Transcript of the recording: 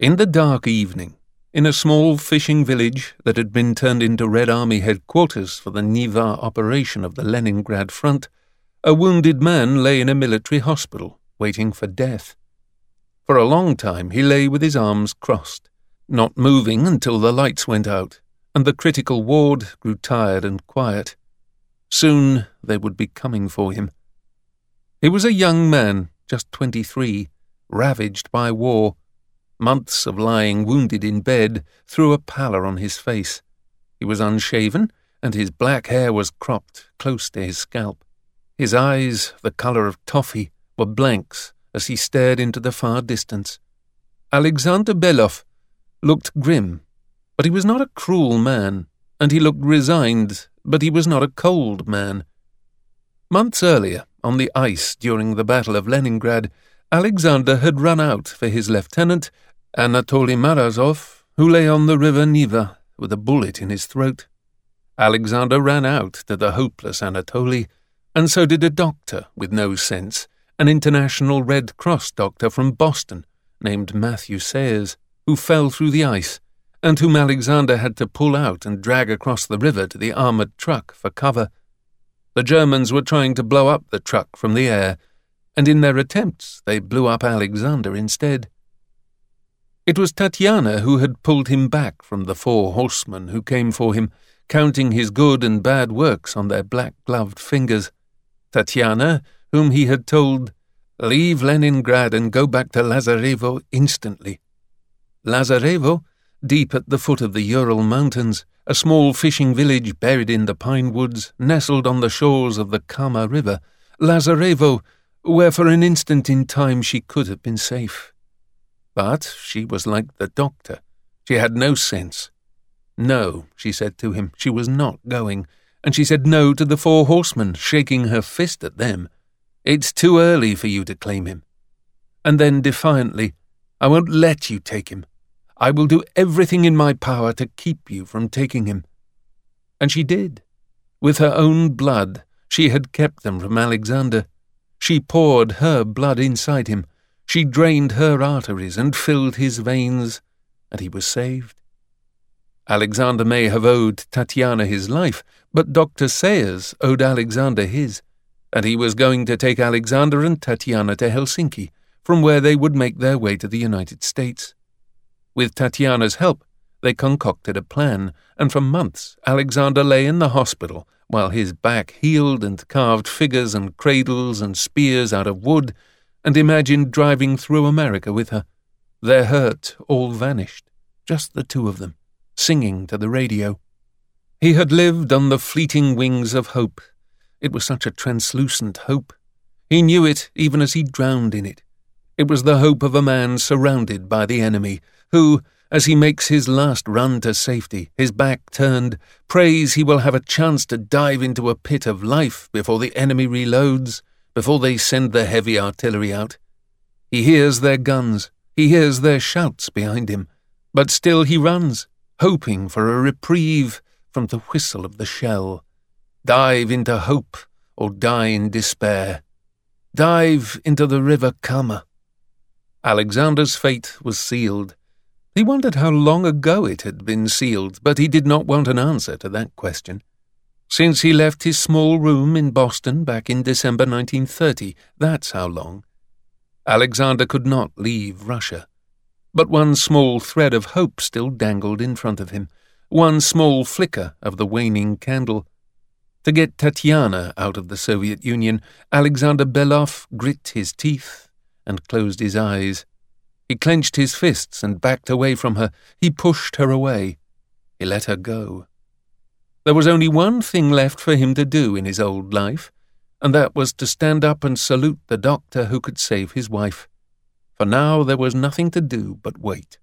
In the dark evening, in a small fishing village that had been turned into Red Army headquarters for the Niva operation of the Leningrad front, a wounded man lay in a military hospital, waiting for death. For a long time he lay with his arms crossed, not moving until the lights went out, and the critical ward grew tired and quiet. Soon they would be coming for him. He was a young man, just 23, ravaged by war. Months of lying wounded in bed threw a pallor on his face. He was unshaven, and his black hair was cropped close to his scalp. His eyes, the colour of toffee, were blanks as he stared into the far distance. Alexander Belov looked grim, but he was not a cruel man, and he looked resigned, but he was not a cold man. Months earlier, on the ice during the Battle of Leningrad, Alexander had run out for his lieutenant, Anatoly Marazov, who lay on the river Niva with a bullet in his throat. Alexander ran out to the hopeless Anatoly, and so did a doctor with no sense, an International Red Cross doctor from Boston named Matthew Sayers, who fell through the ice, and whom Alexander had to pull out and drag across the river to the armoured truck for cover. The Germans were trying to blow up the truck from the air, and in their attempts they blew up Alexander instead. It was Tatiana who had pulled him back from the 4 horsemen who came for him, counting his good and bad works on their black-gloved fingers. Tatiana, whom he had told, "Leave Leningrad and go back to Lazarevo instantly." Lazarevo, deep at the foot of the Ural Mountains, a small fishing village buried in the pine woods, nestled on the shores of the Kama River. Lazarevo, where for an instant in time she could have been safe. But she was like the doctor. She had no sense. No, she said to him, she was not going, and she said no to the 4 horsemen, shaking her fist at them. "It's too early for you to claim him." And then defiantly, "I won't let you take him. I will do everything in my power to keep you from taking him." And she did. With her own blood, she had kept them from Alexander. She poured her blood inside him. She drained her arteries and filled his veins, and he was saved. Alexander may have owed Tatiana his life, but Dr. Sayers owed Alexander his, and he was going to take Alexander and Tatiana to Helsinki, from where they would make their way to the United States. With Tatiana's help, they concocted a plan, and for months Alexander lay in the hospital while his back healed and carved figures and cradles and spears out of wood, and imagined driving through America with her. Their hurt all vanished, just the 2 of them, singing to the radio. He had lived on the fleeting wings of hope. It was such a translucent hope. He knew it even as he drowned in it. It was the hope of a man surrounded by the enemy, who, as he makes his last run to safety, his back turned, prays he will have a chance to dive into a pit of life before the enemy reloads, before they send the heavy artillery out. He hears their guns, he hears their shouts behind him, but still he runs, hoping for a reprieve from the whistle of the shell. Dive into hope, or die in despair. Dive into the river Kama. Alexander's fate was sealed. He wondered how long ago it had been sealed, but he did not want an answer to that question. Since he left his small room in Boston back in December 1930, that's how long. Alexander could not leave Russia. But one small thread of hope still dangled in front of him, one small flicker of the waning candle. To get Tatiana out of the Soviet Union, Alexander Belov grit his teeth and closed his eyes. He clenched his fists and backed away from her. He pushed her away. He let her go. There was only one thing left for him to do in his old life, and that was to stand up and salute the doctor who could save his wife. For now there was nothing to do but wait.